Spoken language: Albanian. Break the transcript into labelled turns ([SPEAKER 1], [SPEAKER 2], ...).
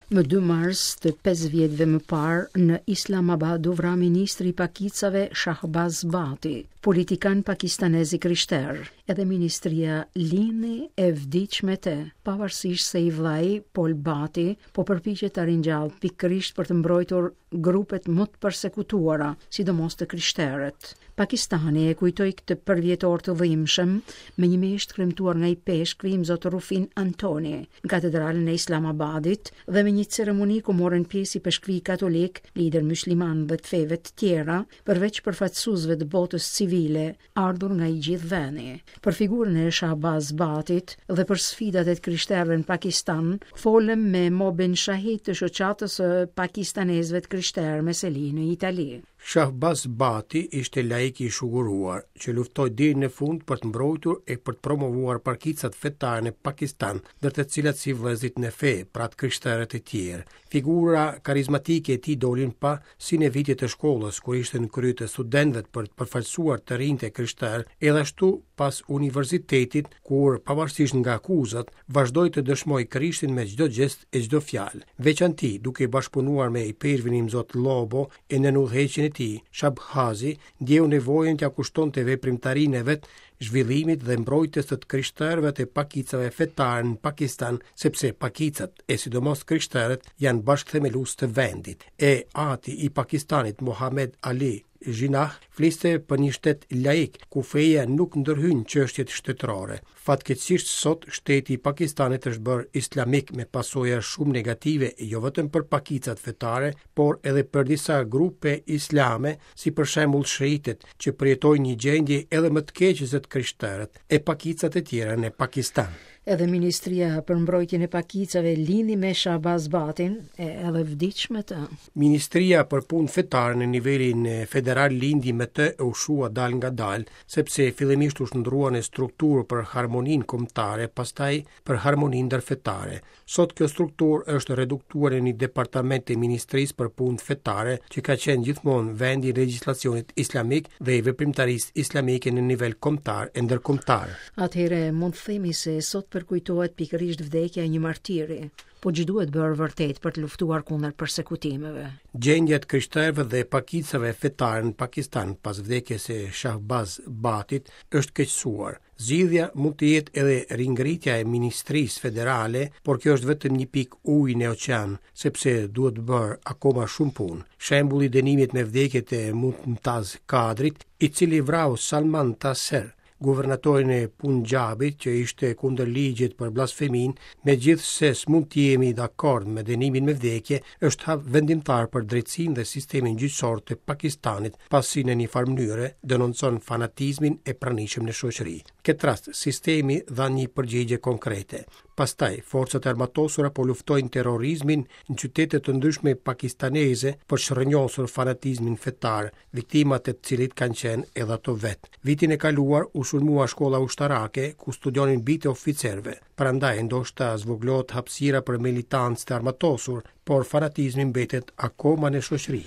[SPEAKER 1] Më 2 mars të 5 vjetëve më parë në Islamabad u vra ministri i pakicave Shahbaz Bati, politikan pakistanez i krishterë. Edhe ministria lini e vdiqme te, pavarësisht se i vllai Pol Bati po përpiqet të ringjallë pikërisht për të mbrojtur grupet më të përsekutuara, sidomos të krishterët. Pakistani e kujtoi këtë përvjetor të dhimbshëm me një mesht kremtuar nga i peshkvi i Zot Rufin Antoni në katedralën e Islamabadit dhe me një ceremoni ku morën pjesë i peshkvi katolik, lider mysliman dhe të feve të tjera, përveç përfaqësuesve të botës civile ardhur nga i gjithë vendi. Për figurën e Shahbaz Batit dhe për sfidat e të krishterëve në Pakistan, folëm me Mobin Shahid të shoqatës së pakistanezëve të krishterë me seli në Itali.
[SPEAKER 2] Shahbaz Bati ishte laik i shuguruar që luftoi deri në fund për të mbrojtur e për të promovuar parkicat fetare në Pakistan, ndër të cilat si vëllezërit në fe, pra të krishterët e tjerë. Figura karizmatike e tij dolin pa si në vitet e shkollës, kur ishte në krye të studentëve për të përfaqësuar të rinjtë krishterë, edhe ashtu pas universitetit, kur pavarësisht nga akuzat, vazhdoi të dëshmojë Krishtin me çdo gjest e çdo fjalë. Veçanti duke bashkëpunuar me i pervin Imzot Lobo e në udhëheqjen e tij, Shahbazi ndjeu nevojën t'ia kushtonte veprimtarinë e vet zhvillimit dhe mbrojtjes të krishterëve të pakicave fetare në Pakistan, sepse pakicat e sidomos krishterët janë bashkëthemelues të vendit. E ati i Pakistanit Mohammed Ali Jinnah fliste për një shtet laik ku feja nuk ndërhyn çështjet shtetërore. Fatkeqësisht sot shteti i Pakistanit është bërë islamik me pasoja shumë negative jo vetëm për pakicat fetare, por edhe për disa grupe islame, si për shembull shiitët, që përjetojnë një gjendje edhe më të keqe se të krishterët e pakicat e tjera në Pakistan.
[SPEAKER 1] Edhe Ministria për mbrojtjen e pakicave lindi me Shahbaz Batin e edhe vdiqme të.
[SPEAKER 2] Ministria për punë fetare në nivelin federal lindi me të e ushua dal nga dal, sepse fillimisht u shndrua në strukturë për harmoninë kombëtare, pastaj për harmoninë ndërfetare. Sot kjo strukturë është reduktuar në një departament të Ministrisë për punë fetare, që ka qenë gjithmonë vendi i legjislacionit islamik dhe i veprimtarisë islamike në nivel kombëtar e ndërkombëtar.
[SPEAKER 1] Atëherë mund të themi se sot përkujtohet pikërisht vdekja e një martiri, po që duhet bërë vërtet për të luftuar kundër përsekutimeve.
[SPEAKER 2] Gjendja e krishterëve dhe pakicave fetare në Pakistan pas vdekjes së Shahbaz Batit është keqësuar. Zgjidhja mund të jetë edhe ringritja e Ministrisë Federale, por kjo është vetëm një pikë ujë në oqean, sepse duhet bërë akoma shumë punë. Shembulli i dënimit me vdekje të Mumtaz Kadrit, i cili vrau Salman Taseer, guvernatorin e Punjabit, që ishte kundër ligjit për blasfemin, megjithse s'mund të jemi dakord me dënimin me vdekje, është hap vendimtar për drejtsinë dhe sistemin gjyqësor të Pakistanit, pasi në një farë mënyrë denoncon fanatizmin e pranishëm në shoqëri. Këtë rast, sistemi dha një përgjigje konkrete. Pastaj, forcat armatosura po luftojnë terrorizmin në qytete të ndryshme pakistaneze për shërnjosur fanatizmin fetar, viktimat e të cilit kanë qenë edhe ato vet. Vitin e kaluar u sulmua shkolla ushtarake ku studionin bijtë e oficerëve. Prandaj ndoshta zvoglohet hapësira për militancë të armatosur, por fanatizmi mbetet akoma në shoqëri.